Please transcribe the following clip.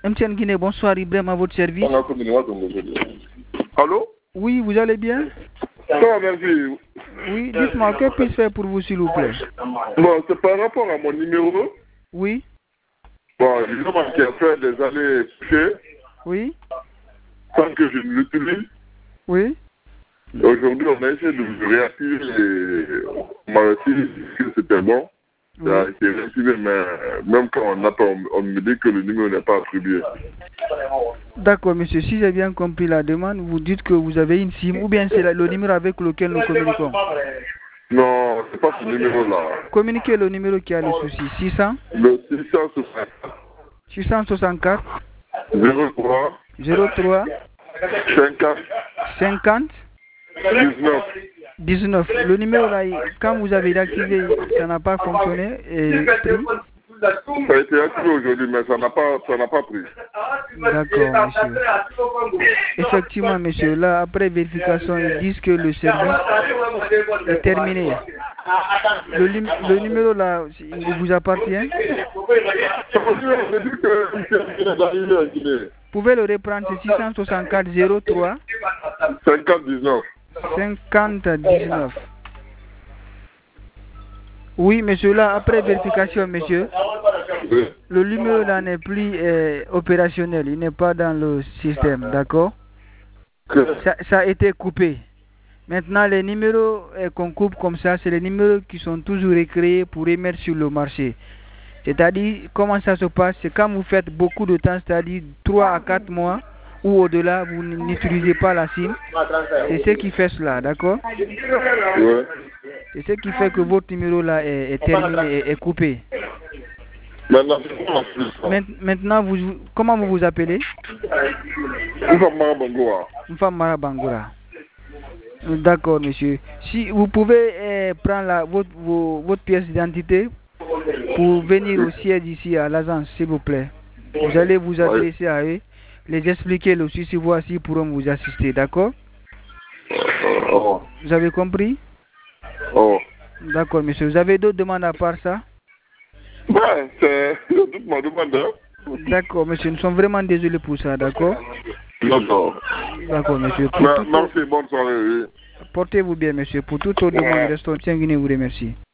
MTN Guinée, bonsoir, Ibrahim, à votre service. Allô? Oui, vous allez bien? Ça va, merci. Oui, dites-moi, que puis-je faire pour vous, s'il vous plaît? Bon, c'est par rapport à mon numéro. Oui. Bon, évidemment, qui a fait des années couchées. Oui. Sans que je ne l'utilise. Oui. Aujourd'hui, on a essayé de le réactiver et on m'a dit que c'était bon. Oui. Ça a été réactivé, mais même quand on attend, on me dit que le numéro n'est pas attribué. D'accord, monsieur. Si j'ai bien compris la demande, vous dites que vous avez une SIM ou bien c'est le numéro avec lequel nous communiquons? Non, c'est pas ce numéro-là. Communiquez le numéro qui a le souci. 600? Le 664. 664? 03. 03? 50. 50? 19. 19. Le numéro là, quand vous avez activé, ça n'a pas fonctionné et pris? Ça a été activé aujourd'hui, mais ça n'a pas pris. D'accord, monsieur. Effectivement, monsieur, là, après vérification, ils disent que le service est terminé. Le numéro là, il vous appartient? Vous pouvez le reprendre, c'est 664 03 5019. 5019. Oui, monsieur, là, après vérification, monsieur, Oui. le numéro là n'est plus opérationnel, il n'est pas dans le système, d'accord? Ça a été coupé. Maintenant, les numéros qu'on coupe comme ça, c'est les numéros qui sont toujours recréés pour remettre sur le marché. C'est-à-dire, comment ça se passe? C'est quand vous faites beaucoup de temps, c'est-à-dire 3 à 4 mois ou au-delà, vous n'utilisez pas la SIM. C'est ce qui fait cela, d'accord? Oui. C'est ce qui fait que votre numéro là est terminé, est coupé. Maintenant, comment vous vous appelez? Mfamara Bangoura. D'accord, monsieur. Si vous pouvez prendre votre pièce d'identité pour venir au siège ici à l'agence, s'il vous plaît. Vous allez vous adresser à eux, les expliquer le souci, voici ils pourront vous assister, d'accord? Vous avez compris? D'accord, monsieur. Vous avez d'autres demandes à part ça? Ouais, c'est toute ma demande. D'accord, monsieur. Nous sommes vraiment désolés pour ça, d'accord? D'accord. D'accord, monsieur. Merci, bonne soirée. Portez-vous bien, monsieur. Pour toute autre demande, restons. Tiens, vous remercie.